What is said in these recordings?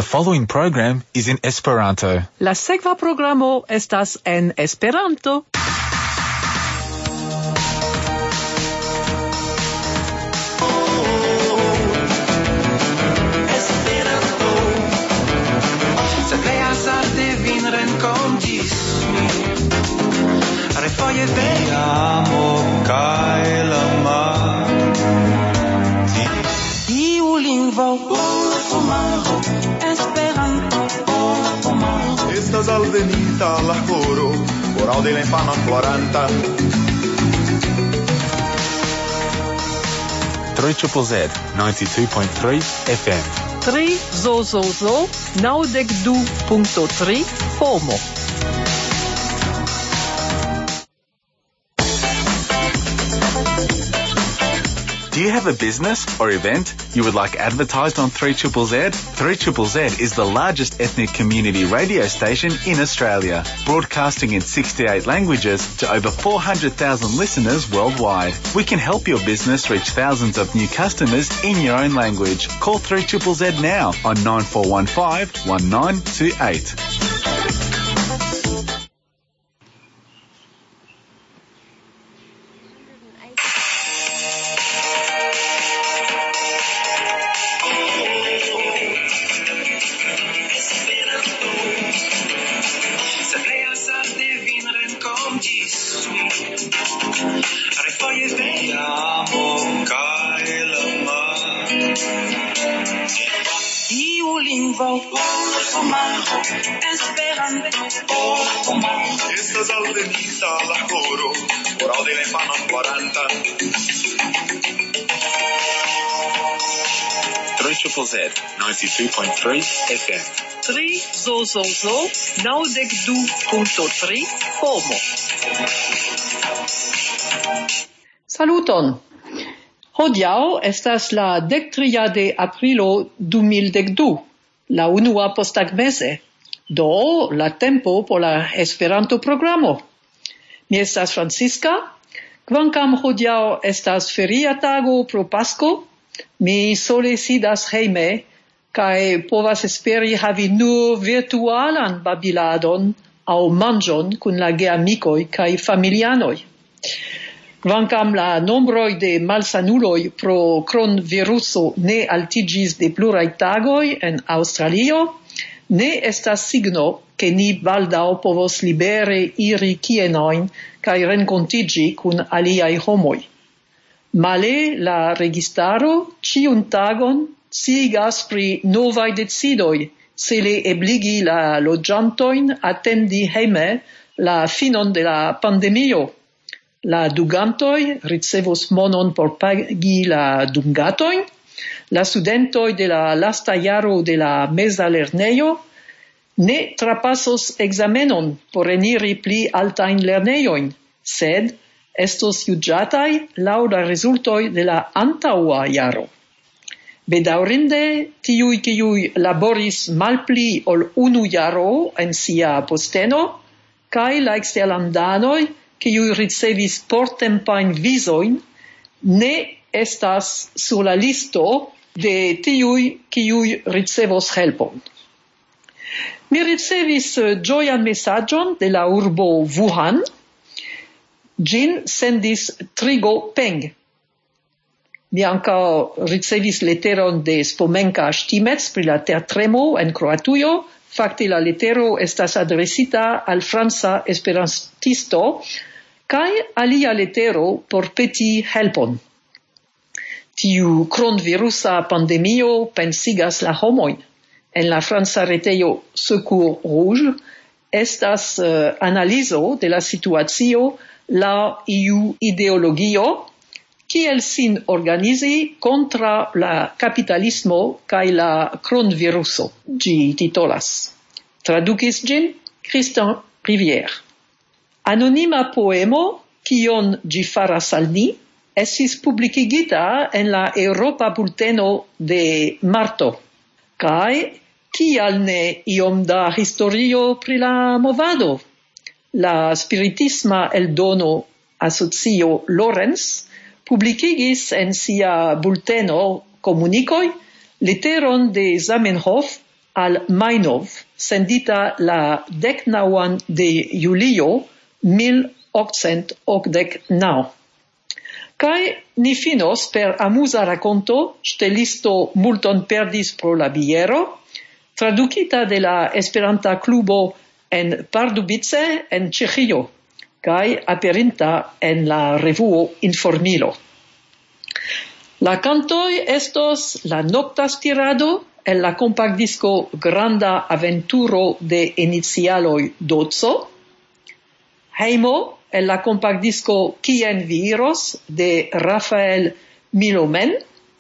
following program is in Esperanto. La sekva programo estas en Esperanto. Refoje amo kaj la mati. Iu lingvo por fumaro, Esperanto por fumaro. Estas alvenita la horo, por aŭdi la infanon ploranta. 3ZZZ 92.3 FM. 3ZZZ 92.3 FOMO. Do you have a business or event you would like advertised on 3ZZZ? 3ZZZ is the largest ethnic community radio station in Australia, broadcasting in 68 languages to over 400,000 listeners worldwide. We can help your business reach thousands of new customers in your own language. Call 3ZZZ now on 9415 1928. Estas alvenita la horo, por aŭdi la infanon ploranta. 3ZZZ 92.3 FM. 3ZZZ 92.3 FOMO. Saluton! Hodiaŭ estas la 13 de aprilo 2012, la unua posttagmeze. Do, la tempo por la Esperanto-programo. Mi estas Francisca, kvankam hodiaŭ estas feria tago pro Pasko, mi sole sidas hejme kaj povas esperi havi nur virtualan babiladon aŭ manĝon kun la geamikoj kaj familianoj. Kvankam la nombroj de malsanuloj pro kronviruso ne altiĝis de pluraj tagoj en Aŭstralio, ne estas signo ke ni baldaŭ povos libere iri kienojn kaj renkontiĝi kun aliaj homoj. Male la registaro ĉiun tagon sciigas pri novaj decidoj, cele ebligi la loĝantojn atendi hejme la finon de la pandemio. La dungantoj ricevos monon por pagi la dungatojn. La studentoj de la lasta jaro de la meza lernejo ne trapasos ekzamenon por eniri pli altajn lernejojn, sed estos juĝataj laŭ la rezultoj de la antaŭa jaro. Bedaŭrinde, tiuj kiuj laboris malpli ol unu jaro en sia posteno, kaj la eksterlandanoj kiuj ricevis portempajn vizojn, ne estas sur la listo de tiuj kiuj ricevos helpon. Mi ricevis ĝojan mesaĝon de la urbo Wuhan. Ĝin sendis Trigo Peng. Mi ankaŭ ricevis leteron de Spomenka Ŝtimec pri la tertremo en Kroatujo. Fakte la letero estas adresita al franca esperantisto kaj alia letero por peti helpon. Tiu kronvirusa pandemio pensigas la homojn. En la franca retejo Secours Rouge estas analizo de la situacio laŭ iu ideologio, kiel sin organizi kontra la kapitalismo kaj la kronviruso. Ĝi titolas. Tradukis ĝin Christian Rivière. Anonima poemo, kion ĝi faras al ni, estis publikigita en la Eŭropa bulteno de marto. Kaj kial ne iom da historio pri la movado? La spiritisma eldono asocio Lorenz publikigis en sia bulteno komunikoj leteron de Zamenhof al Mainov, sendita la 19 de julio 1889. Kai ni finos per amusa raconto, ŝtelisto multon perdis pro la biero, tradukita de la Esperanta klubo en Pardubice en Ĉeĥio, kai aperinta en la revuo Informilo. La cantoi estos La nocta stirado, el la compactdisco Granda aventuro de inicialoj Doco, Heimo, el la compactdisco Kien vi iros de Rafael Milomen,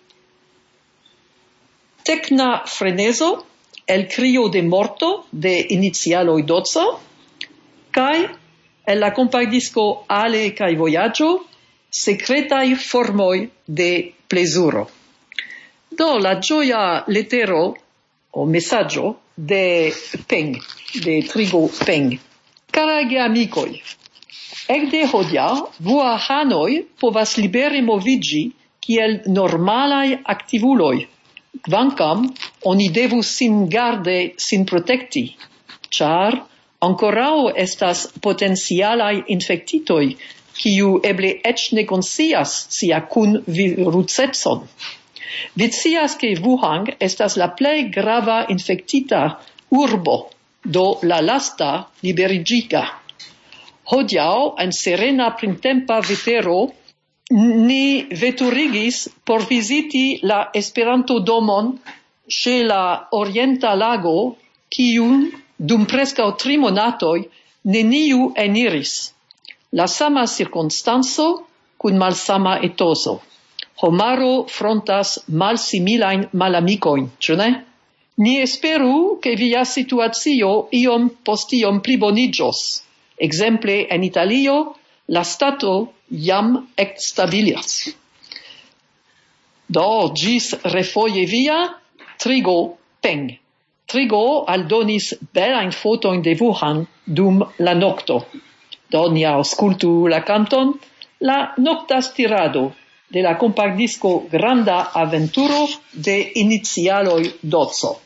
Tecna frenezo, El crio de morto de inicialoj Doco, kai el la compactdisco Ale kaj vojaĝo, Secretai formoi de plezuro. Do la gioia letero o messaggio de Peng, de Trigo Peng. Carage amicoi, ekde hodiaŭ vuahanoj povas libere moviĝi kiel normalaj aktivuloj, kvankam oni devus sin garde sin protekti, ĉar ankoraŭ estas potencialaj infektitoj, kiu eble eĉ ne konscias sia kunvirusecon. Vi scias ke Wuhan estas la plej grava infektita urbo, do la lasta liberiĝita. Hodiaŭ en serena printempa vetero ni veturigis por viziti la Esperanto-domon ĉe la Orienta Lago, kiun dum preskaŭ 3 monatoj neniu eniris. La sama circonstanzo kun malsama etoso. Homaro frontas malsimilajn malamikojn, ĉu ne? Ni esperu ke via situacio iom post iom pliboniĝos. Ekzemple en Italio la stato jam ekstabilias. Do ĝis refoje via Trigo Peng. Trigo aldonis belajn fotojn de Wuhan dum la nokto. Do ni aŭskultu la kanton La nocta stirado de la compactdisco Granda aventuro de inicialoj Doco.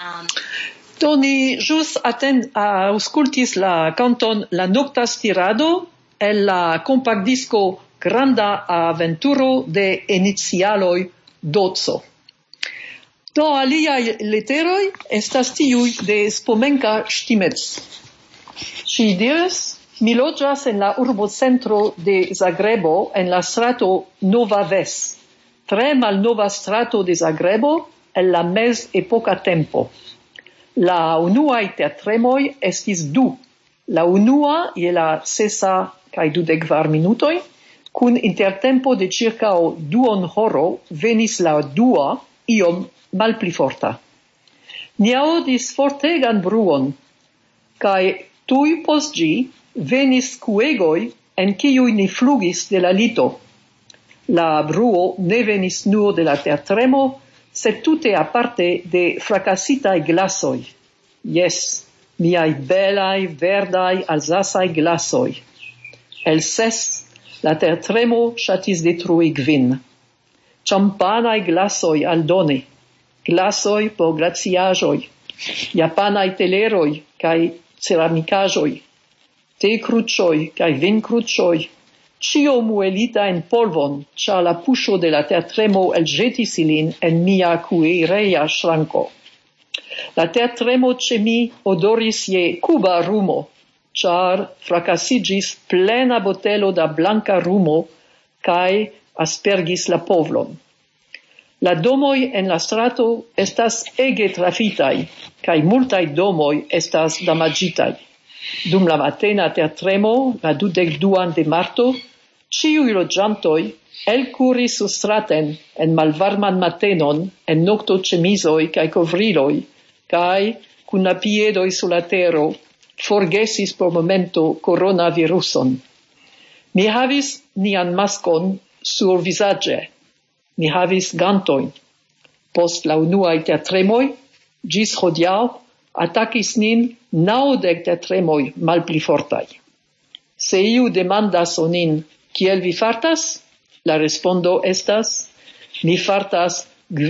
Toni jus auscultis la canton La Nocta Stirado el la compact disco Granda Aventuro de Inicialoi Dotso. Do aliai leteroi estas tiui de Spomenka Štimec. Si diras, mi loĝas en la urbocentro de Zagrebo en la strato Nova Ves, tre malnova strato de Zagrebo en la mezepoka tempo. La unuaj teatremoj estis du. La unua je la 6:24 minutoj, kun intertempo de circao duonhoro venis la dua iom malpli forta. Ni aŭdis fortegan bruon, kaj tuj post ĝi venis kuegoj en kiuj ni flugis de la lito. La bruo ne venis nur de la teatremo, sed tute aparte de fracasitaj glasoj. Jes, miaj belaj, verdaj, alsasaj glasoj. El 6, la teatremo ŝatis detrui kvin. Ĉampanaj glasoj aldone, glasoj por glaciaĵoj, japanaj teleroj kaj ceramikaĵoj, tekruĉoj kaj vinkruĉoj, ĉio muelita en polvon, ĉar la puŝo de la teatremo elĵetis ilin en mia kuireja ŝranko. La teatremo ĉe mi odoris je kuba rumo, ĉar frakasigis plena botelo da blanka rumo kaj aspergis la povlon. La domoj en la strato estas ege trafitaj, kaj multaj domoj estas damaĝitaj. Dum la matena teatremo, la 22 de marto, ĉiuj loĝantoj elkuris surstraten en malvarman matenon en noktoĉemizoj kaj kovriloj, kaj kun la piedoj sur la tero forgesis por momento coronaviruson. Mi havis nian maskon survizaĝe. Mi havis gantojn. Post la unuaj teatremoj, ĝis hodiaŭ, atakis nin 90 teatremoj malpli fortaj. Se iu demandas onin, kiel vi fartas? La respondo estas, mi fartas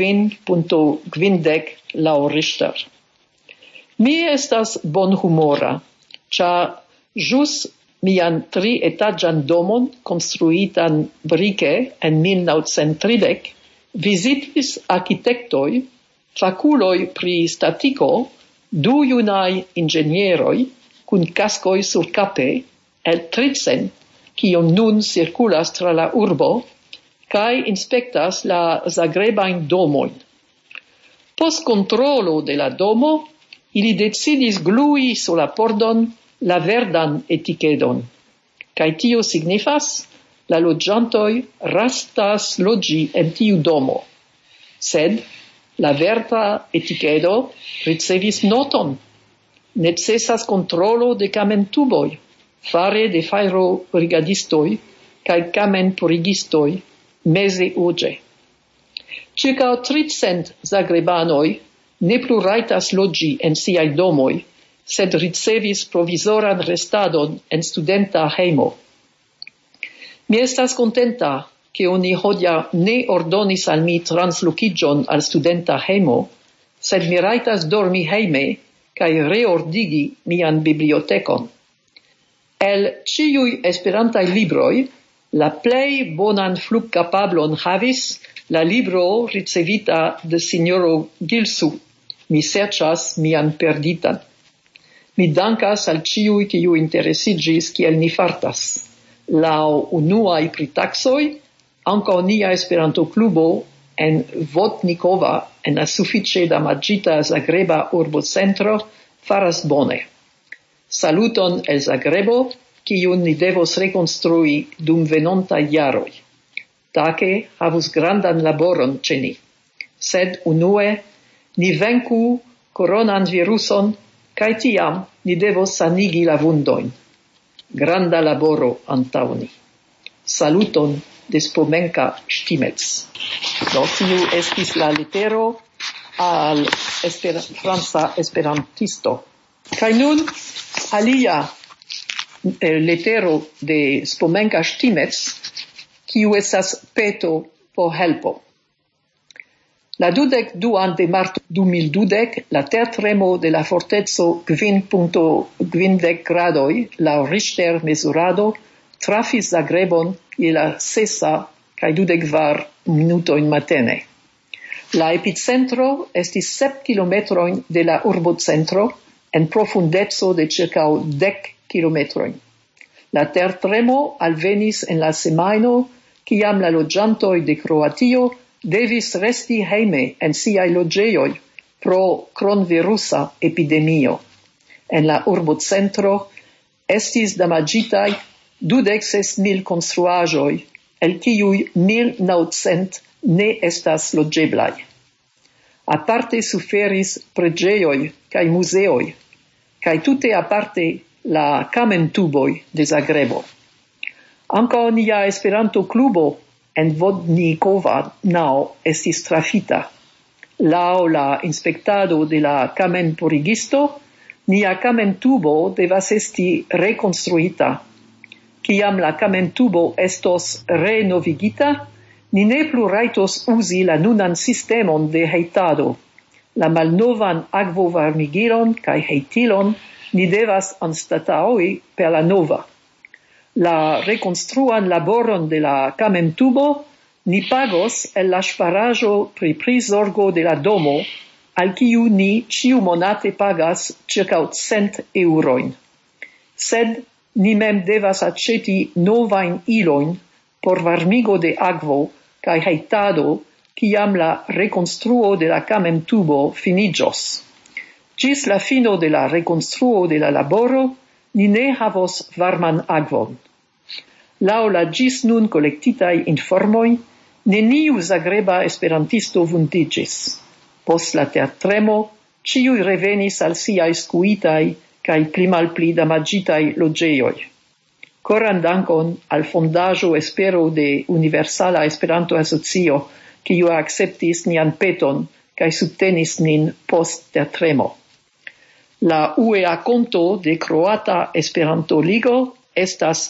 5.50 laŭ Richter. Mi estas bonhumora, ĉar ĵus mian 3-etaĝan domon konstruitan brike en 1930 vizitis arkitektoj, fakuloj pri statiko, 2 junaj inĝenieroj kun kaskoj surkape el 300, kiom nun cirkulas tra la urbo, kaj inspektas la zagrebajn domojn. Post kontrolo de la domo, ili decidis glui sur la pordon la verdan etikedon. Kaj tio signifas, la loĝantoj rastas loĝi en tiu domo. Sed la verda etikedo ricevis noton. Necesas kontrolo de kamentuboj, fare de fajro-brigadistoj kaj kamenpurigistoj meze urĝe. Circa 300 zagrebanoj ne plu rajtas loĝi en siaj domoj, sed ricevis provizoran restadon en studenta hejmo. Mi estas kontenta, ke oni hodiaŭ ne ordonis al mi translokiĝon al studenta hejmo, sed mi rajtas dormi hejme kaj reordigi mian bibliotekon. El ĉiuj esperantaj libroj, la plej bonan flugkapablon havis la libro ricevita de sinjoro Gilsu. Mi serĉas mian perditan. Mi dankas al ĉiuj, kiuj interesiĝis, kiel ni fartas. Laŭ unuaj pritaksoj, ankaŭ nia Esperanto-klubo en Vodnikova, en la sufiĉe damaĝita Zagreba urbocentro, faras bone. Saluton el Zagrebo, kiun ni devos rekonstrui dum venontaj jaroj. Take havus grandan laboron ĉe ni. Sed unue, ni venku koronan viruson, kaj tiam ni devos sanigi la vundojn. Granda laboro antaŭ ni. Saluton de Spomenka Štimec. Do tiu estis la letero al franca esperantisto. Kaj nun alia letero de Spomenka Štimec, kiu estas peto por helpo. La 22 de marto 2012, la tertremo de la fortezo 5.50 gradoi, la Richter mesurado, trafis Zagrebon je la 6:24 minutojn matene. La epicentro estis 7 kilometrojn de la urbocentro en profundeco de circa 10 kilometrojn. La tertremo alvenis en la semajno, kiam la loĝantoj de Kroatio devis resti hejme en siaj loĝejoj pro kronvirusa epidemio. En la urbocentro estis damaĝitaj 26,000 konstruaĵoj, el kiuj 1,900 ne estas loĝeblaj. Aparte suferis preĝejoj kaj muzeoj, kaj tute aparte la kamentuboj de Zagrebo. Ankaŭ nia Esperanto-klubo en Vodnikova naŭ estis trafita. Laŭ la inspektado de la kamenpurigisto, nia kamentubo devas esti rekonstruita. Kiam la kamentubo estos renovigita, ni ne plu rajtos uzi la nunan sistemon de hejtado. La malnovan akvovarmigilon kaj hejtilon ni devas anstataŭi per la nova. La rekonstruan laboron de la kamentubo ni pagos el la ŝparaĵo pri prizorgo de la domo, al kiu ni ĉiumonate pagas ĉirkaŭ 100 eŭrojn. Sed ni mem devas aĉeti novajn ilojn por varmigo de akvo kaj hejtado, kiam la rekonstruo de la kamentubo finiĝos. Ĝis la fino de la rekonstruo de la laboro, ni ne havos varman akvon. Laŭ la ĝis nun kolektitaj informoj, neniu zagreba esperantisto vundiĝis. Post la tertremo, ĉiuj revenis al siaj skuitaj kaj pli malpli damaĝitaj loĝejoj. Koran dankon al Fondaĵo Espero de Universala Esperanto-Asocio, kiu akceptis nian peton kaj subtenis nin post tertremo. La UEA konto de Kroata Esperanto-Ligo estas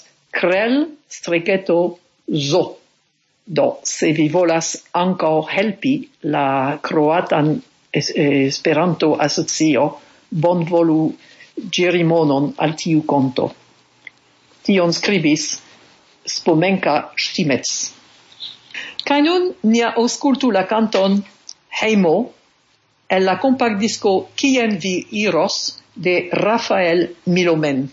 krel-zo. Do, se vi volas ankaŭ helpi la Kroatan Esperanto-Asocio, bonvolu ĝiri monon al tiu konto. Tion skribis Spomenka Štimec. Kaj nun ni aŭskultu la kanton Hejmo el la kompaktdisko Kien vi iros de Rafael Milomen.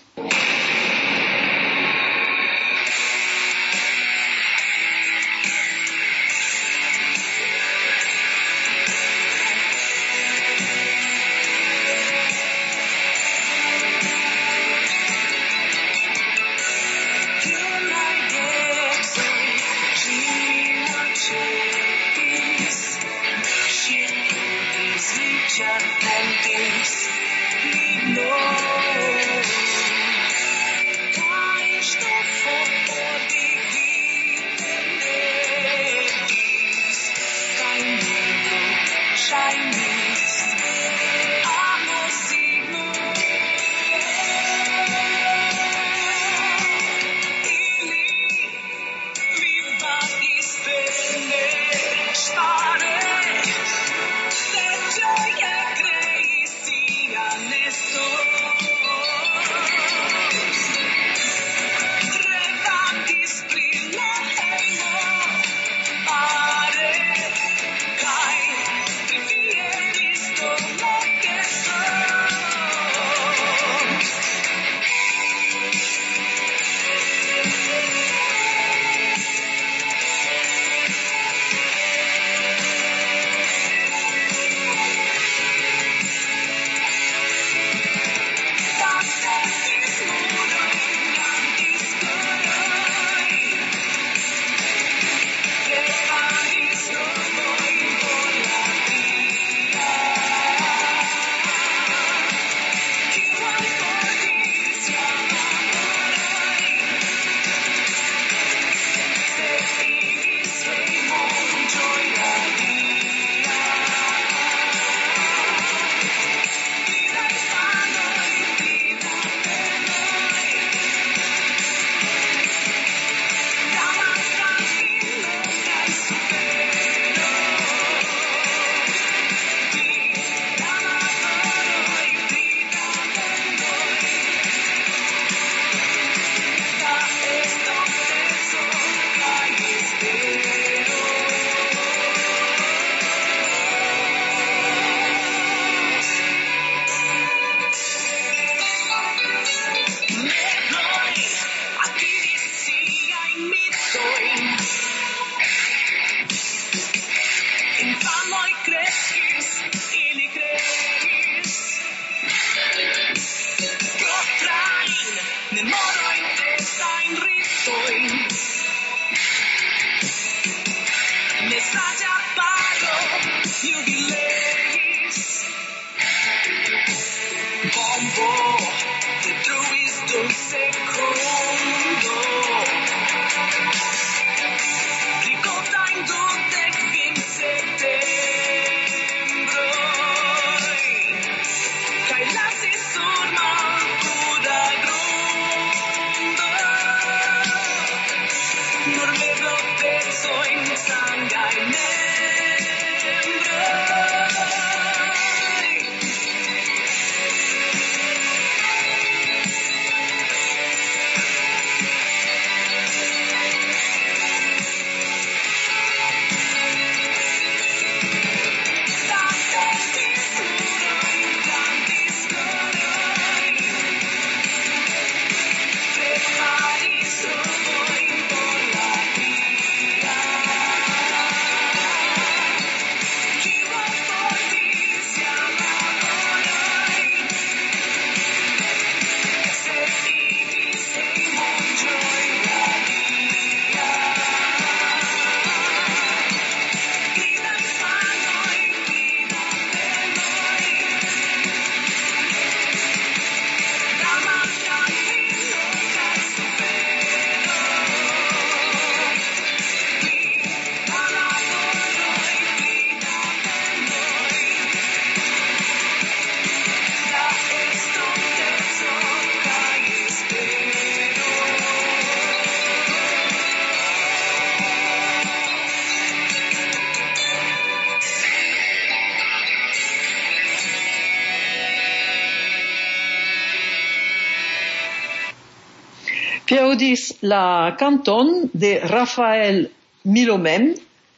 Audis la canton de Rafael Milomem,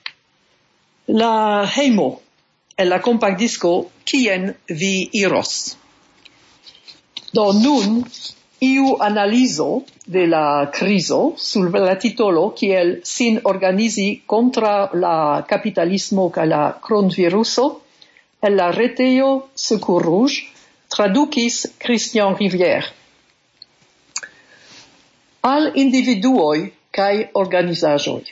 la hejmo el la compact disco Kien vi iros. Do nun iu analizo de la criso sul la titolo kiel sin organizi contra la capitalismo ca la coronaviruso el la retejo Secours Rouge traducis Christian Rivière. Al individuoi cae organizaĵoj.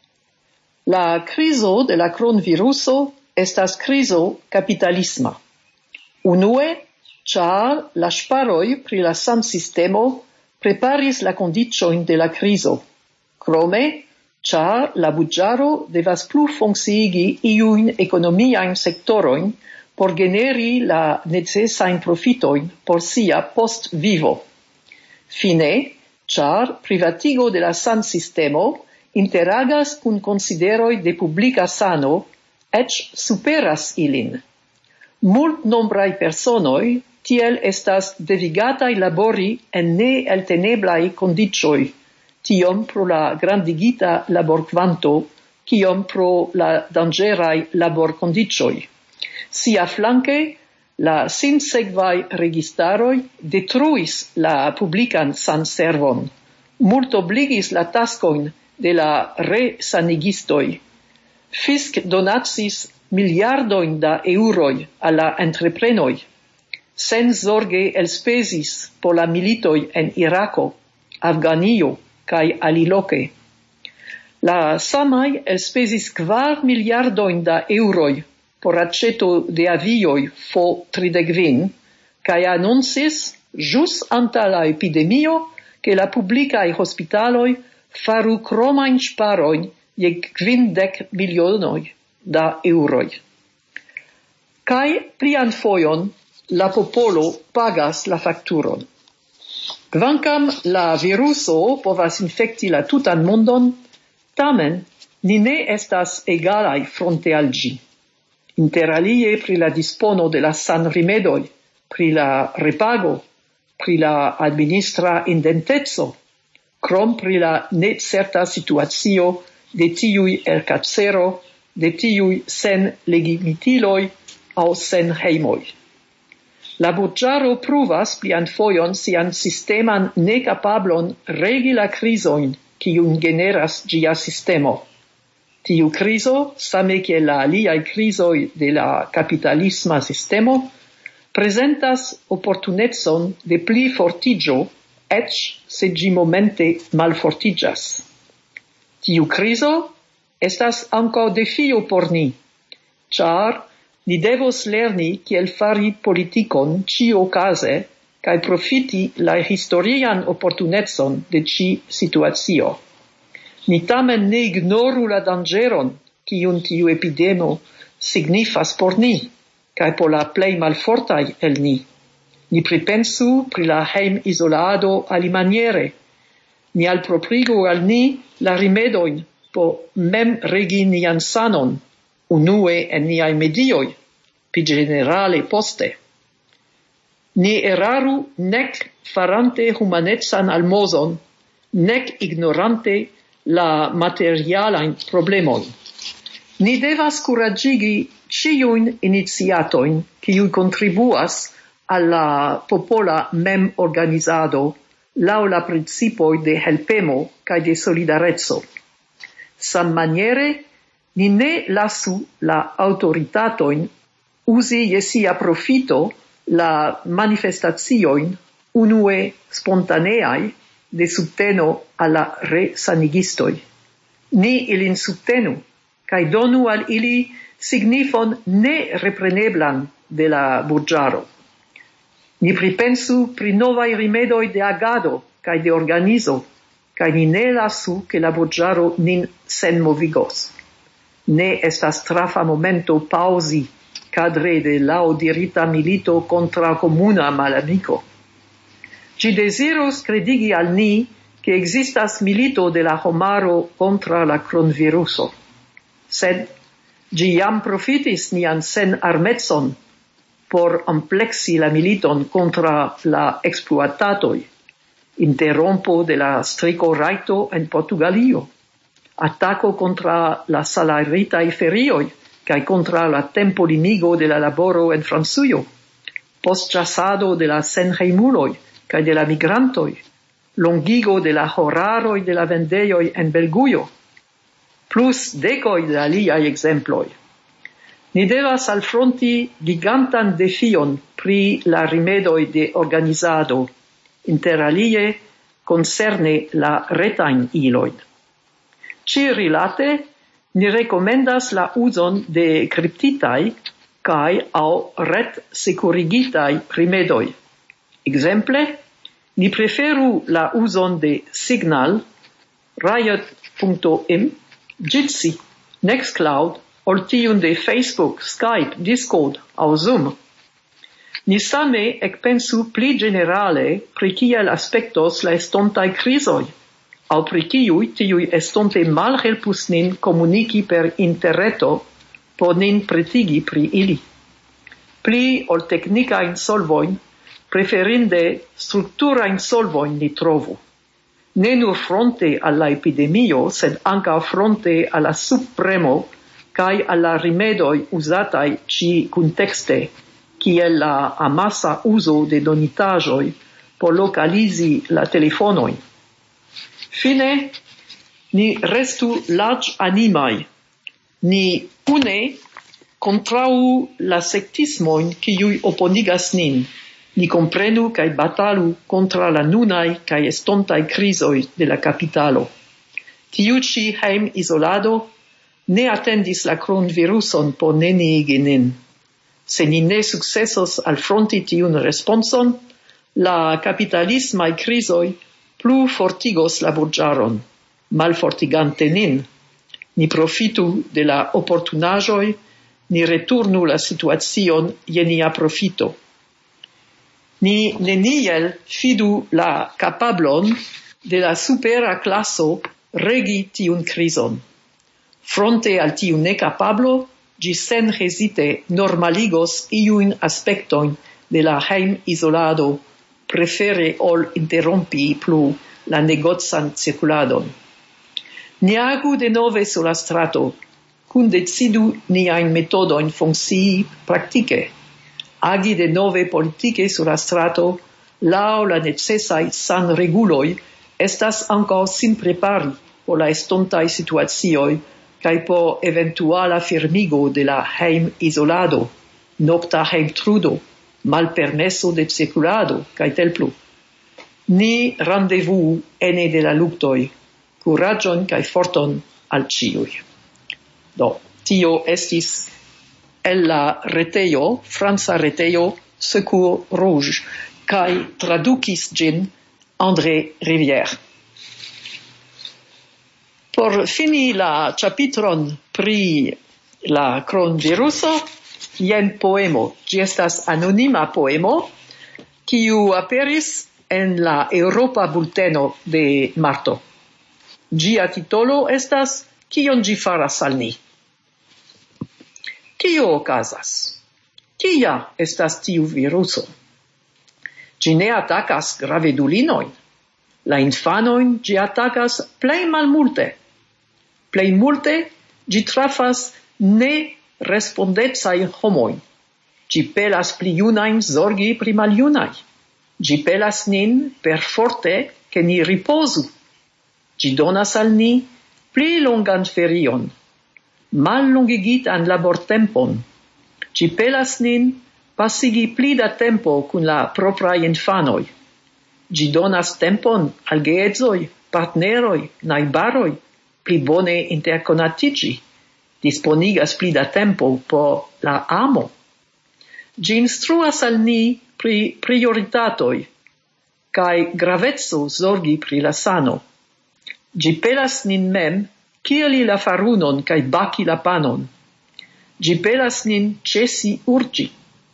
La criso de la coronaviruso estas criso capitalisma. Unue, ĉar la ŝparoj pri la samsistemo preparis la kondiĉojn de la criso. Krome, ĉar la buĝaro devas plu funkciigi iujn ekonomiajn sektorojn por generi la necesajn profitojn por sia postvivo. Fine, ĉar privatigo de la sansistemo interagas kun konsideroj de publika sano, eĉ superas ilin. Multnombraj personoj tiel estas devigataj labori en neelteneblaj kondiĉoj, tiom pro la grandigita laborkvanto, kiom pro la danĝeraj laborkondiĉoj. Siaflanke, la sinsekvaj registaroj detruis la publikan sanservon, multobligis la taskojn de la resanigistoj. Fisk donacis miliardojn da eŭroj al la entreprenoj. Senzorge elspezis por la militoj en Irako, Afganio kaj aliloke. La samaj elspezis 4 miliardojn da eŭroj por acceto de avioj fo 30 kaj annoncis ĵus antaŭ la epidemio ke la publikaj hospitaloj faru kromajn ŝparojn je 50 milionoj da eŭroj. Kaj plian fojon la popolo pagas la fakturon. Kvankam la viruso povas infekti la tutan mondon, tamen ni ne estas egalaj fronte al ĝi. Interalie pri la dispono de la sanrimedoj, pri la repago, pri la administra indenteco, krom pri la necerta situacio de tiuj el karcero, de tiuj sen legimitiloj aŭ sen hejmoj. La buĝaro pruvas plian fojon sian sisteman nekapablon regi la krizojn, kiujn generas ĝia sistemo. Tiu criso, same kiel la aliaj krizoj de la kapitalisma sistemo, prezentas oportunecon de pli fortiĝo, eĉ se ĝi momente malfortiĝas. Tiu criso estas ankaŭ defio por ni, ĉar ni devos lerni kiel fari politikon ĉiuokaze kaj profiti la historian opportunezon de ci situacio. Ni tamen ne ignoru la dangeron, kiun tiu epidemo signifas por ni, kaj por la plej malfortaj el ni. Ni pripensu pri la heim isolado alimaniere. Ni alproprigu al ni la rimedoin por mem regi nian sanon, unue en niai medioi, pi generale poste. Ni eraru nec farante humanetsan almozon, nec ignorante la materialain problemon. Ni devas curagigi ciuin iniziatoin, kiu contribuas alla popola mem organizado, lau la principoi de helpemo cae de solidarezzo. Sam maniere, ni ne lasu la autoritatoin usi je sia profito la manifestazioin unue spontaneai de subteno alla resanigistoi. Ni ilin subtenu, cae donu al ili signifon ne repreneblan de la burgiaro. Ni pripensu pri novai rimedoi de agado cae de organizo, cae ni ne lasu che la burgiaro nin senmovigos. Ne estas trafa momento pausi cadre de lao dirita milito contra comuna malamico. Ci desirus credigi al ni che existas milito de la homaro contra la cronviruso. Sed, gi jam profitis nian sen armetson por amplexi la militon contra la exploatatoi, interrompo de la strico raito en Portugalio, attacco contra la salaritai ferioi, cae contra la tempo limigo de la laboro en Franzuio, postchasado de la senheimuloi, cae de la migrantoi, longigo de la horaroi de la vendeioi en Belguio, plus decoi de aliai exemploi. Ni devas alfronti gigantan defion pri la rimedoi de organizado, inter alie concerne la retain iloid. Ci rilate, ni recomendas la uzon de cryptitai cae au ret securigitai rimedoi. Exemple, ni preferu la uzon de Signal, Riot.im, Jitsi, Nextcloud, ol tiun de Facebook, Skype, Discord au Zoom. Ni same ekpensu pli generale pri kiel aspektos la estontaj krizoj, au pri tiui estonte malhelpus nin komuniki per interreto por nin pretigi pri ili. Pli ol teknikajn solvojn, preferinde strukturajn solvojn ni trovu. Ne nur fronte alla epidemio, sed ankaŭ fronte alla subpremo kaj alla rimedoj uzataj ĉi kuntekste, kiel la amasa uzo de donitaĵoj por lokalizi la telefonojn. Fine, ni restu large animai. Ni une contrau la sectismoin kiui oponigas nin. Ni comprenu kai batalu contra la nunai kai estontai crisoi de la capitalo. Tiuci heim isolado ne attendis la cronviruson por neniigi nin. Se ni ne successos al fronti tiun responson, la capitalismai crisoi plu fortigos la burgiaron, malfortigante nin. Ni profitu de la opportunajoi, ni returnu la situacion je nia profito. Ni neniel fidu la capablon de la supera classo regi tiun crison. Fronte al tiu necapablo, gi sen hesite normaligos iuin aspectoin de la heim isolado, prefere ol interrompi plu la negozan circuladon. Ni agu de nove sur la strato, cun decidu niain metodoin funccii praktike. Agi de nove politike sur la strato, lao la necessai san reguloi, estas ancor sin prepari por la estontai situazioi, cae por eventuala firmigo de la heim isolado, nocta heim trudo, malpermesso de circulado, cae tel plu. Ni rendezvous ene de la luctoi, curagion cae forton al ciui. Tio estis el la retejo, franca retejo Secours Rouge, kai tradukis gin André Rivière. Por fini la chapitron pri la cronviruso, jen poemo. Gi estas anonima poemo, kiu aperis en la Europa bulteno de marto. Gia titolo estas Kion gi faras al ni? Kio okazas? Kia estas tiu viruso? Gi ne atakas gravedulinojn. La infanojn gi atakas plej malmulte. Plej multe gi trafas ne respondecaj homojn. Gi pelas pli junajn zorgi pri maljunaj. Gi pelas nin per forte ke ni ripozu. Gi donas al ni pli longan ferion, mallongigitan labortempon. Gi pelas nin pasigi pli da tempo kun la propraj infanoj. Gi donas tempon al geedzoj, partneroj, najbaroj, pli bone interkonatigi, disponigas pli da tempo por la amo. Gi instruas al ni pri prioritatoj, kaj graveco zorgi pri la sano. Gi pelas nin mem, kieli la farunon kaj baki la panon. Gi pelas nin cesi urgi.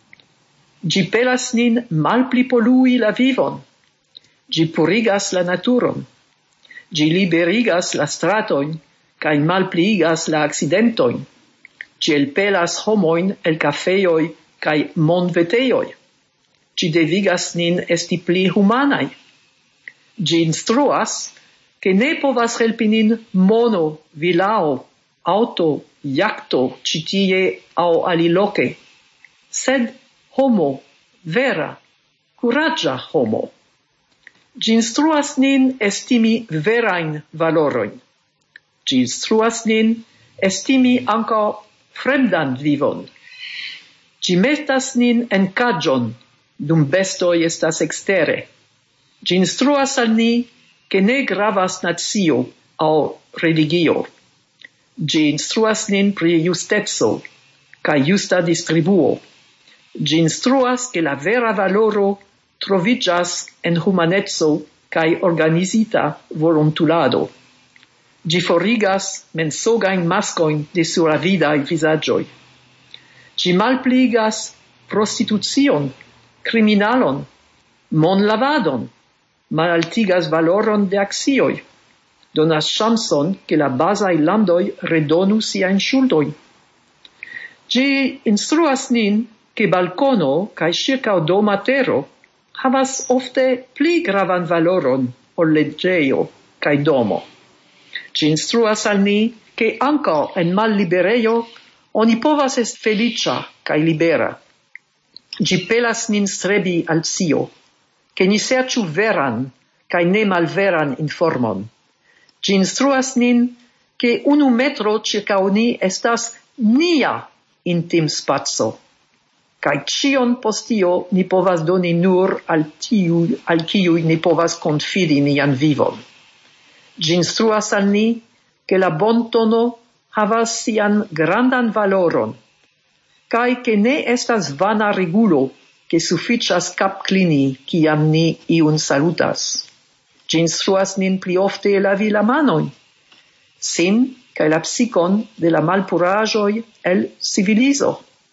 Gi pelas nin malpli polui la vivon. Gi purigas la naturon. Gi liberigas la stratojn kaj malpliigas la accidentojn. Gi elpelas homoin el cafejoj kaj monvetejoj. Gi devigas nin esti pli humanaj. Gi instruas che ne povas helpi nin mono, vilao, auto, jacto, citie au aliloque, sed homo, vera, curagia homo. Gi instruas nin estimi verain valoroin. Gi instruas nin estimi anco fremdan vivon. Gi metas nin en cagion, dum bestoi estas extere. Gi instruas al ni che ne gravas natio au religio. Gi instruas nin pri justezo, ca justa distribuo. Gi instruas che la vera valoro trovigas en humanezzo cae organizita volontulado. Gi forigas mensogain mascoin de suravidai visagioi. Gi malpligas prostitucion, criminalon, monlavadon, malaltigas valoron de accioi, donas chanson che la basai landoi redonu siain schuldoi. Gi instruas nin che balcono cae circa doma tero havas ofte pli gravan valoron ol leggeio cae domo. Gi instruas al ni che anco en mallibereio oni povas est felicia cae libera. Gi pelas nin strebi al cio, che ni serciu veran, cae ne malveran informon. Gi instruas nin che 1 metro circa ni estas nia intim spazio, cae cion postio ni povas doni nur al kiu ni povas confidi nian vivon. Gi instruas al ni che la bon tono havas sian grandan valoron, cae che ne estas vana regulo che sufficias capclini ciam ni iun salutas. Gi instruas nin pli ofte lavi la manoin, sin cae la psicon de la malpurajoi el civilizo.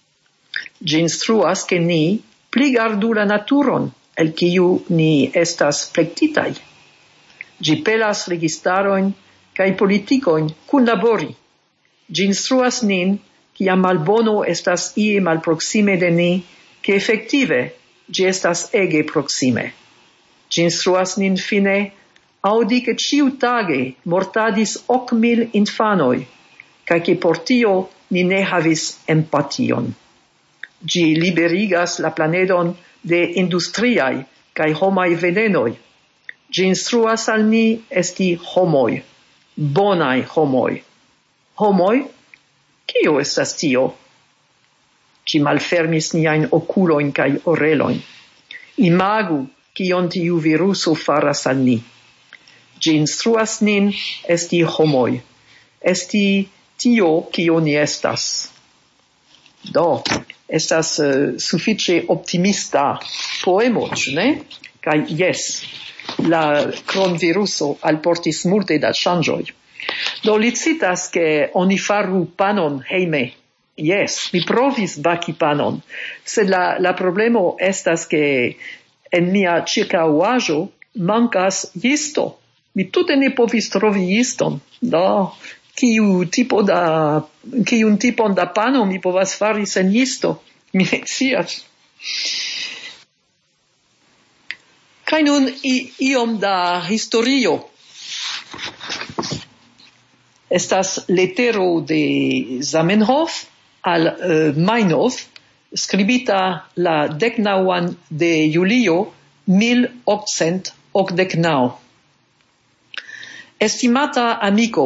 Gi instruas che ni pli gardu la naturon, el kiu ni estas plectitai. Gi pelas registaroin cae politicoin cun labori. Gi instruas nin ciam malbono estas ie malproxime de ni, che effective gi estas ege proxime. Gi instruas nin fine audi che ciu tage mortadis 8.000 infanoi, cae che por tio ni ne havis empation. Gi liberigas la planedon de industriai cae homai venenoi. Gi instruas al ni esti homoi, bonai homoi. Homoi? Kio estas tio? Ci malfermis niain oculoin cae oreloin. Imagu kion tiu viruso faras al ni. Gi instruas nin esti homoi, esti tio kio ni estas. Do, estas sufiĉe optimista poemo, ĉu ne? Kaj jes, la kronviruso alportis multe da ŝanĝoj. Do li citas ke oni faru panon hejme. Yes, mi provis baki panon, sed la problemo estas ke en mia ĉirkaŭaĵo mankas jisto. Mi tute ne povis trovi jiston. Do, kiun tipon da pano mi povas fari sen jisto? Mi ne scias. Kaj nun iom da historio. Estas letero de Zamenhof al Meinhof, skribita la 19 de julio 1889. Estimata amico,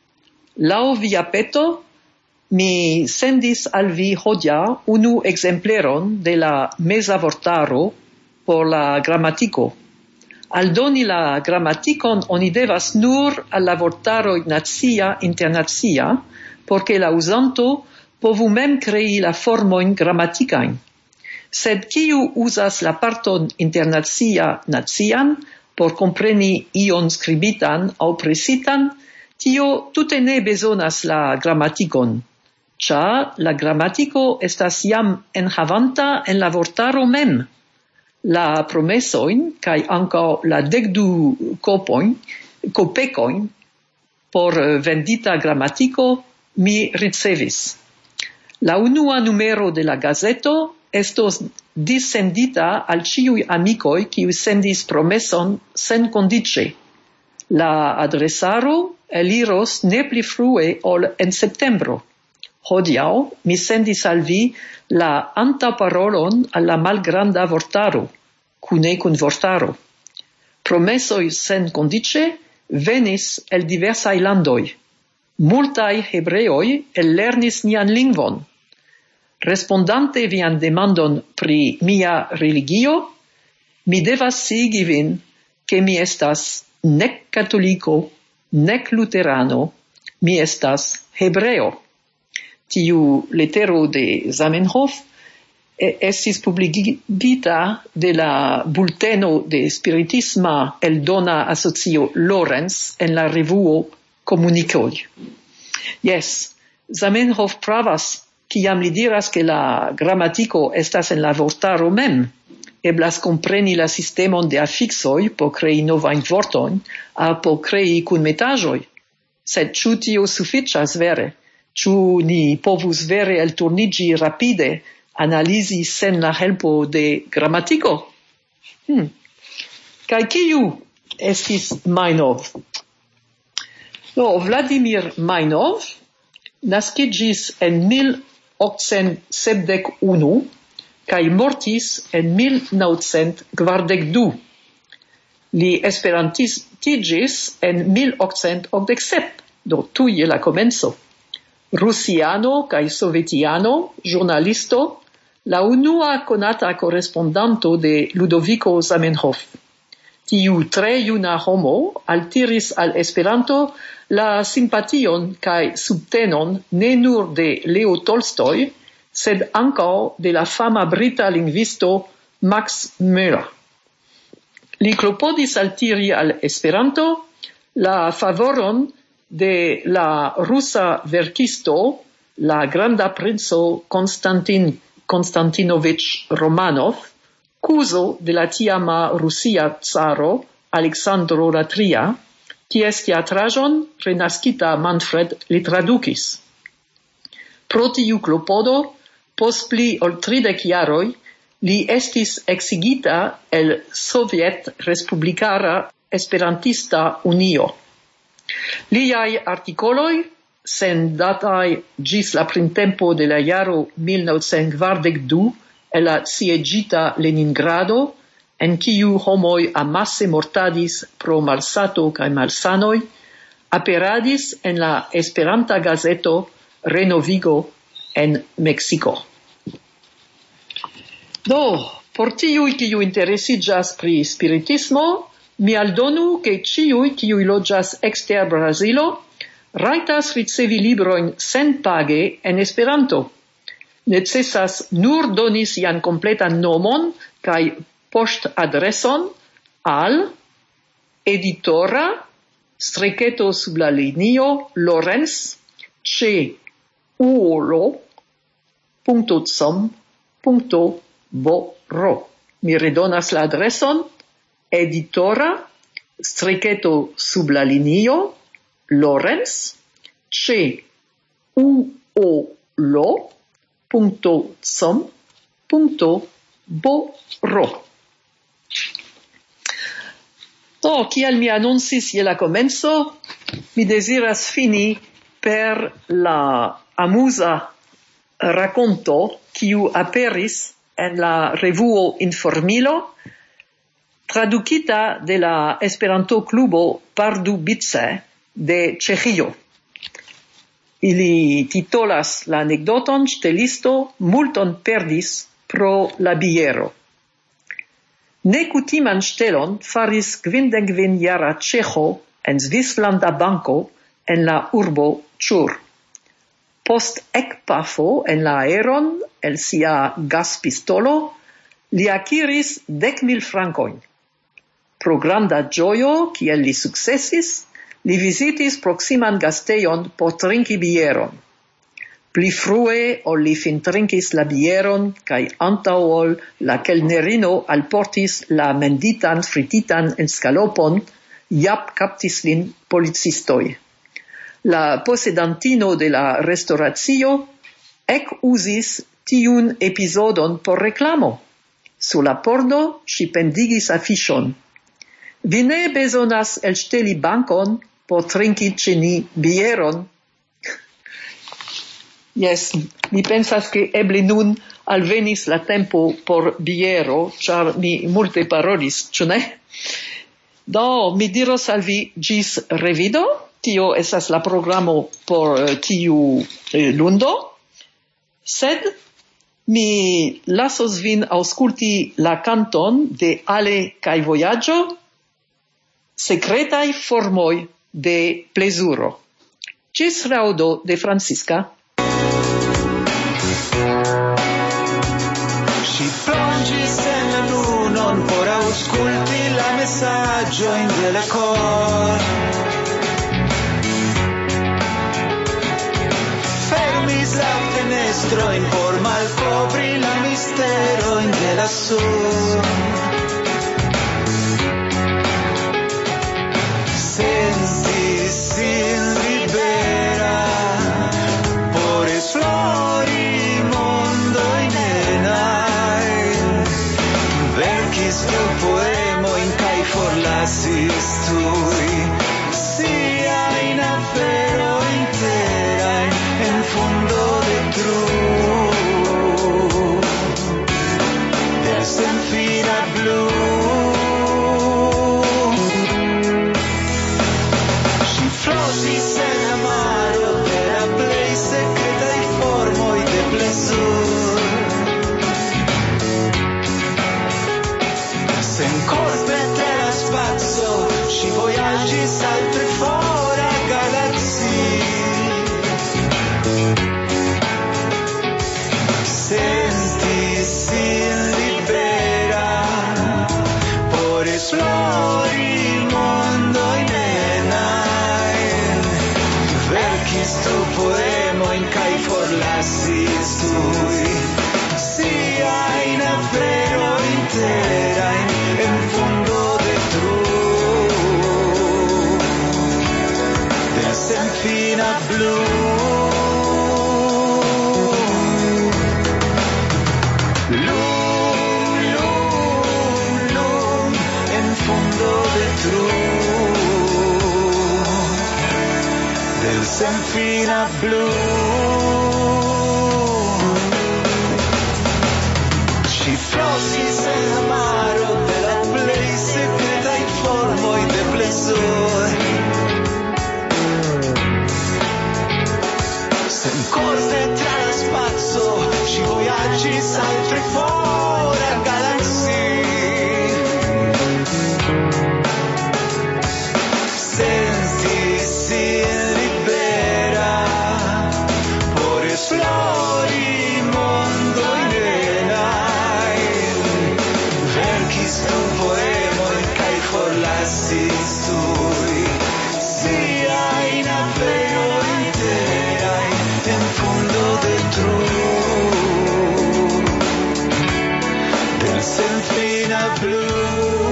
laŭ via peto, mi sendis al vi hodiaŭ unu ekzempleron de la meza vortaro por la gramatiko. Aldoni la gramatikon oni devas nur al la vortaroj nacia internacia, por ke la uzanto povu mem krei la formojn gramatikajn. Sed kiu uzas la parton internacia nacian por kompreni ion skribitan aŭ presitan, tio tute ne bezonas la gramatikon, ĉar la gramatiko estas jam enhavanta en la vortaro mem. La promesojn kaj ankaŭ la 12 kopekojn por vendita gramatiko mi ricevis. La unua numero de la gazeto estos dissendita al ĉiuj amikoj kiuj sendis promeson senkondiĉe. La adresaro eliros ne pli frue ol en septembro. Hodiaŭ mi sendis al vi la antaŭparolon al la malgranda vortaro, kune kun vortaro. Promesoj senkondiĉe venis el diversaj landoj. Multaj hebreoj ellernis nian lingvon. Respondante vian demandon pri mia religio, mi devas sciigi vin ke mi estas nek katoliko, nek luterano, mi estas hebreo. Tiu letero de Zamenhof estis publikigita de la bulteno de spiritisma eldona asocio Lorenz en la revuo Komunikoj. Yes, Zamenhof pravas kiam li diras ke la gramatiko estas en la vortaro mem. Eblas kompreni la sistemon de afiksoj por krei novajn vortojn aŭ por krei kunmetaĵoj. Sed ĉu tio sufiĉas vere? Ĉu ni povus vere elturniĝi rapide, analizi sen la helpo de gramatiko? Kaj kiu estis Meinhof? Vladimir Meinhof naskiĝis en 1871 kaj mortis en 1942. Li esperantistiĝis en 1887, do tuj je la komenco. Rusiano kaj sovetiano, ĵurnalisto, la unua konata korespondanto de Ludoviko Zamenhof. Tiu tre juna homo altiris al Esperanto la simpation kaj subtenon ne nur de Leo Tolstoj, sed ankaŭ de la fama brita lingvisto Max Müller. Li klopodis altiri al Esperanto la favoron de la rusa verkisto, la granda princo Konstantinovich Romanov, kuzo de la tiama rusia caro Aleksandro la Tria, ties teatraĵon renaskita Manfred li tradukis. Pro tiu klopodo, post pli ol 30 jaroj, li estis eksigita el Soviet Respublikara Esperantista Unio. Liaj artikoloj, sendataj ĝis la printempo de la jaro 1942 en la sieĝita Leningrado, en kiu homoj amase mortadis pro malsato kaj malsanoj, aperadis en la Esperanta gazeto Renovigo en Meksiko. Do, por tiuj kiuj interesiĝas pri spiritismo, mi aldonu ke ĉiuj kiuj loĝas ekster Brazilo rajtas ricevi librojn senpage en Esperanto. necessas nur doni sian completan nomon kaj poŝtadreson al editora streketo sub la linio Lorenz ĉe uolo.com.br. Mi redonas la adreson editora streketo sub la linio Lorenz ĉe uolo.com.br. Kiel mi annoncis je la komenco, mi deziras fini per la amuza rakonto kiu aperis en la revuo Informilo, tradukita de la Esperanto-klubo Pardubice de Ĉeĥio. Ili titolas la anekdoton ŝtelisto multon perdis pro la biero. Nekutiman ŝtelon faris 59-jara ĉeĥo en Svislanda banko en la urbo Ĉur. Post ekpafo en la aeron el sia gaspistolo, li akiris 10,000 frankojn. Pro granda ĝojo, kiel li sukcesis, li vizitis proksiman gastejon por trinki bieron. Pli frue ol li fintrinkis la bieron kaj antaŭ ol la kelnerino alportis la menditan frititan enskalopon, jap kaptis lin policistoj. La posedantino de la restoracio ekuzis tiun epizodon por reklamo. Sur la pordo ŝi pendigis afiŝon. Vi ne bezonas elŝteli bankon por trinki ĉe ni bieron. Yes, mi pensas che eble nun alvenis la tempo por biero, ĉar mi multe parolis, ĉu ne? Do, mi diros al vi ĝis revido. Tio estas la programo por tiu lundo. Sed mi lasos vin aŭskulti la kanton de Ale kaj Vojaĝo, sekretaj formoj de plezuro. Ĝis raŭdo de Francisca. Ŝi plonĝis en la lunon por aŭskulti la mesaĝojn de la kor. Fermis la fenestrojn por malkovri la misterojn de la sur. Sentis sin libera por esplori mondojn enaj. Verkis du poemojn kaj forlasis tuj siajn aferojn terajn en fundo de del senfina blu. Ŝi flotis en la maro de la plej sekretaj formoj de plezur. Senkorpe tra la spaco ŝi vojaĝis al tre fora galaksio. Sentis sin libera por esplori mondojn enaj. Verkis du poemojn kaj forlasis tuj siajn aferojn terajn en fundo de del senfina blu. Del senfina blu. Ŝi flotis en la maro de la plej sekretaj formoj de plezur. Senkorpe tra la spaco ŝi vojaĝis al tre fora galaksio. Sentis sin libera por the blue.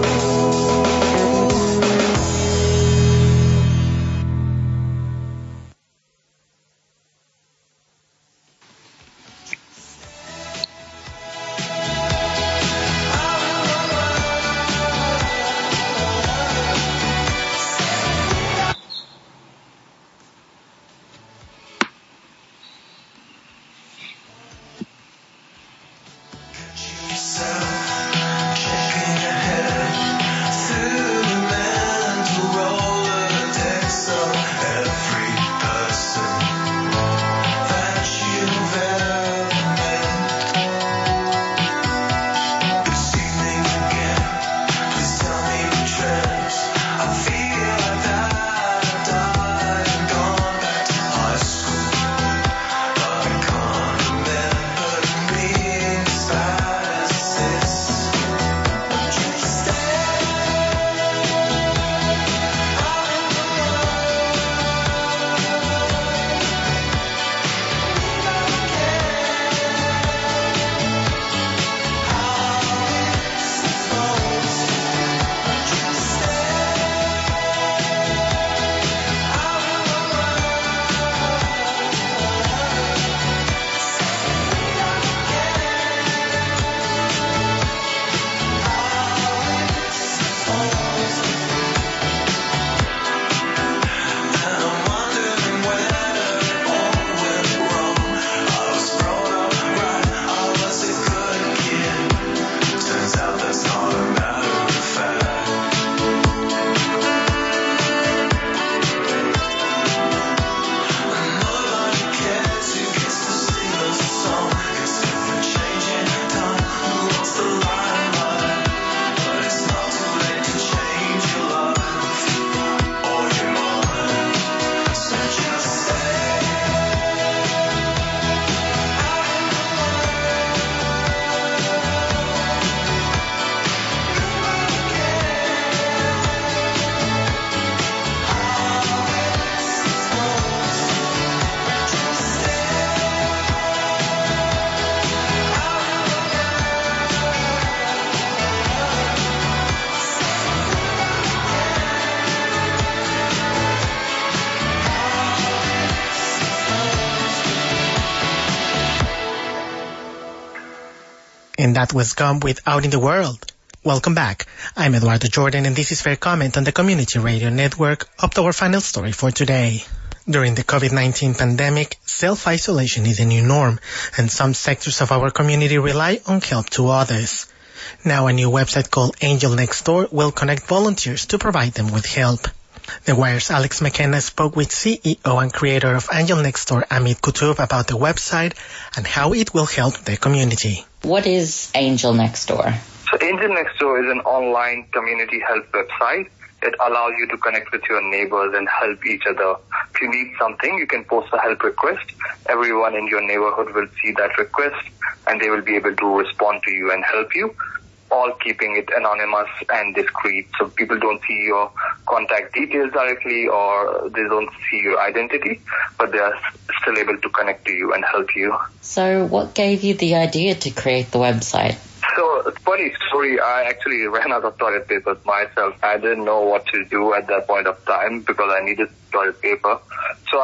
And that was Gum with Out in the World. Welcome back. I'm Eduardo Jordan, and this is Fair Comment on the Community Radio Network, up to our final story for today. During the COVID-19 pandemic, self-isolation is a new norm, and some sectors of our community rely on help to others. Now a new website called Angel Next Door will connect volunteers to provide them with help. The Wire's Alex McKenna spoke with CEO and creator of Angel Next Door, Amit Kutub, about the website and how it will help the community. What is Angel Next Door? So Angel Next Door is an online community help website. It allows you to connect with your neighbors and help each other. If you need something, you can post a help request. Everyone in your neighborhood will see that request, and they will be able to respond to you and help you, all keeping it anonymous and discreet, so people don't see your contact details directly or they don't see your identity, but they are still able to connect to you and help you. So what gave you the idea to create the website? So, funny story, I actually ran out of toilet papers myself. I didn't know what to do at that point of time because I needed toilet paper. So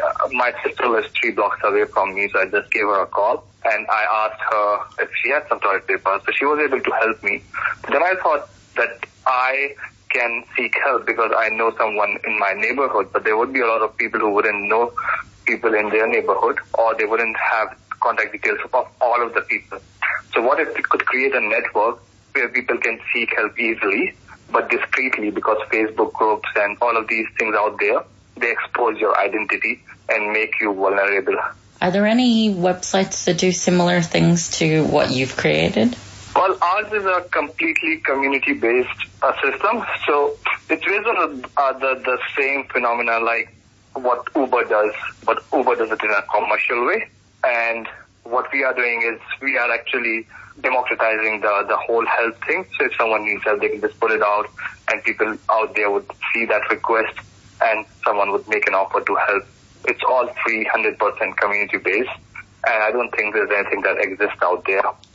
my sister lives 3 blocks away from me, so I just gave her a call and I asked her if she had some toilet paper. So she was able to help me. But then I thought that I can seek help because I know someone in my neighborhood, but there would be a lot of people who wouldn't know people in their neighborhood, or they wouldn't have contact details of all of the people. So what if we could create a network where people can seek help easily, but discreetly, because Facebook groups and all of these things out there, they expose your identity and make you vulnerable. Are there any websites that do similar things to what you've created? Well, ours is a completely community-based system, so it's based on the same phenomena like what Uber does, but Uber does it in a commercial way. And what we are doing is we are actually democratizing the whole help thing. So if someone needs help, they can just put it out, and people out there would see that request, and someone would make an offer to help. It's all free, 100% community-based, and I don't think there's anything that exists out there.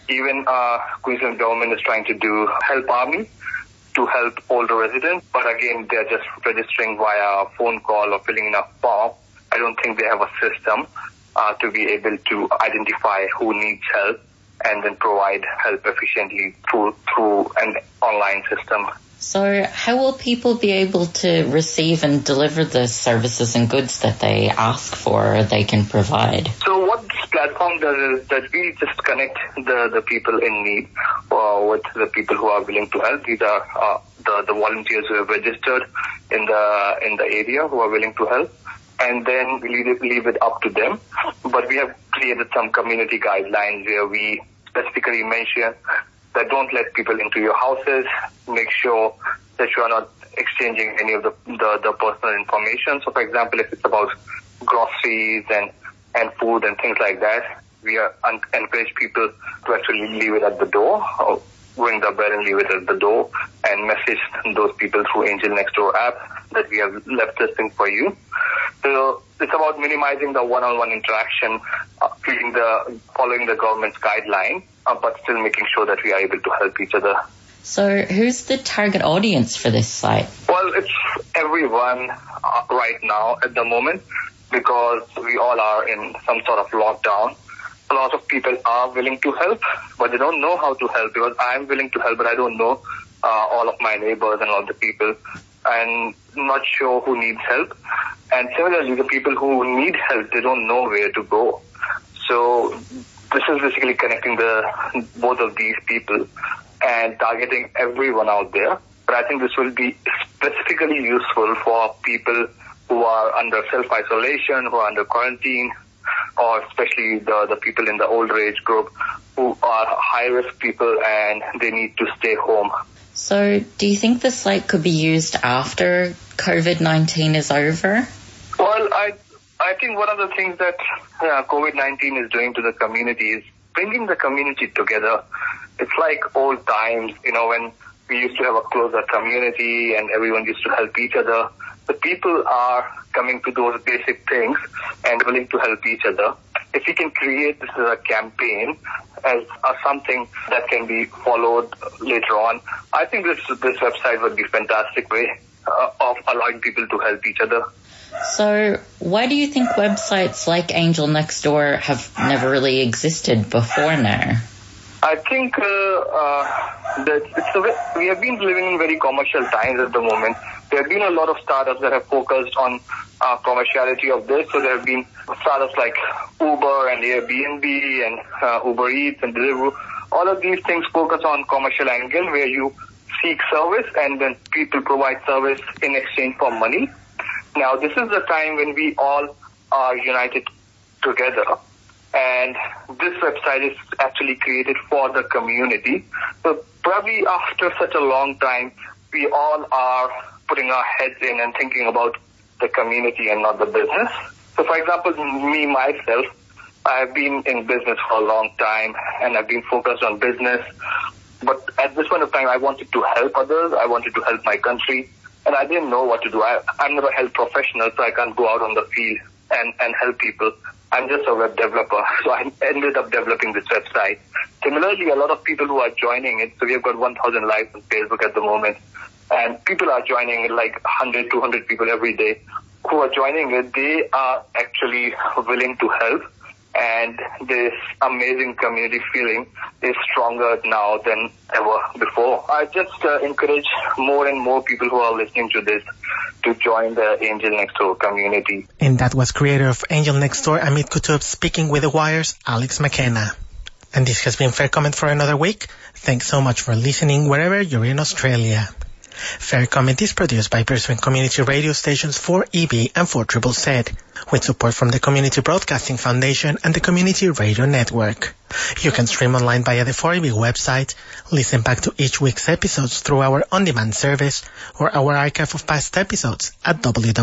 Even Queensland government is trying to do Help Army to help older residents, but again, they're just registering via phone call or filling in a form. I don't think they have a system to be able to identify who needs help and then provide help efficiently through an online system. So how will people be able to receive and deliver the services and goods that they ask for or they can provide? So what this platform does is that we just connect the people in need with the people who are willing to help. These are the volunteers who have registered in the area who are willing to help. And then we leave it up to them. But we have created some community guidelines where we specifically mention that don't let people into your houses. Make sure that you are not exchanging any of the personal information. So, for example, if it's about groceries and food and things like that, we encourage people to actually leave it at the door, or ring the bell and leave it at the door, and message those people through Angel Nextdoor app that we have left this thing for you. So it's about minimizing the one-on-one interaction, following the government's guideline, but still making sure that we are able to help each other. So who's the target audience for this site? Well, it's everyone right now at the moment, because we all are in some sort of lockdown. A lot of people are willing to help, but they don't know how to help, because I'm willing to help, but I don't know all of my neighbors and all the people. I'm not sure who needs help. And similarly, the people who need help, they don't know where to go. So this is basically connecting both of these people and targeting everyone out there. But I think this will be specifically useful for people who are under self-isolation, who are under quarantine, or especially the people in the older age group who are high-risk people and they need to stay home. So do you think the site could be used after COVID-19 is over? Well, I think one of the things that COVID-19 is doing to the community is bringing the community together. It's like old times, when we used to have a closer community and everyone used to help each other. The people are coming to those basic things and willing to help each other. If we can create this as a campaign, as something that can be followed later on, I think this website would be a fantastic way of allowing people to help each other. So why do you think websites like Angel Nextdoor have never really existed before now? I think that we have been living in very commercial times at the moment. There have been a lot of startups that have focused on commerciality of this. So there have been startups like Uber and Airbnb and Uber Eats and Deliveroo. All of these things focus on commercial angle where you seek service and then people provide service in exchange for money. Now, this is the time when we all are united together. And this website is actually created for the community. So probably after such a long time, we all are putting our heads in and thinking about the community and not the business. So for example, me, myself, I've been in business for a long time and I've been focused on business. But at this point of time, I wanted to help others. I wanted to help my country. And I didn't know what to do. I'm not a health professional, so I can't go out on the field and help people. I'm just a web developer, so I ended up developing this website. Similarly, a lot of people who are joining it, so we have got 1,000 likes on Facebook at the moment, and people are joining it, like 100, 200 people every day who are joining it. They are actually willing to help, and this amazing community feeling is stronger now than ever before. I just encourage more and more people who are listening to this to join the Angel Nextdoor community. And that was creator of Angel Nextdoor, Amit Kutub, speaking with The Wire's Alex McKenna. And this has been Fair Comment for another week. Thanks so much for listening wherever you're in Australia. Fair Comment is produced by Brisbane community radio stations 4EB and 4ZZZ, with support from the Community Broadcasting Foundation and the Community Radio Network. You can stream online via the 4EB website, listen back to each week's episodes through our on-demand service, or our archive of past episodes at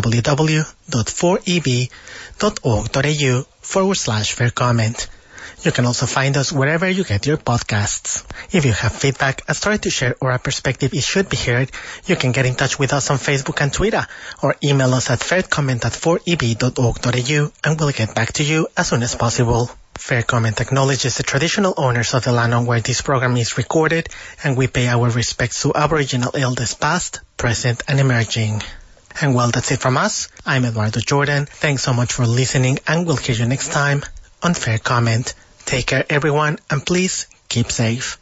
www.4eb.org.au/Fair Comment. You can also find us wherever you get your podcasts. If you have feedback, a story to share, or a perspective it should be heard, you can get in touch with us on Facebook and Twitter, or email us at faircomment@4eb.org.au, and we'll get back to you as soon as possible. Fair Comment acknowledges the traditional owners of the land on where this program is recorded, and we pay our respects to Aboriginal elders past, present, and emerging. And well, that's it from us. I'm Eduardo Jordan. Thanks so much for listening, and we'll hear you next time on Fair Comment. Take care, everyone, and please keep safe.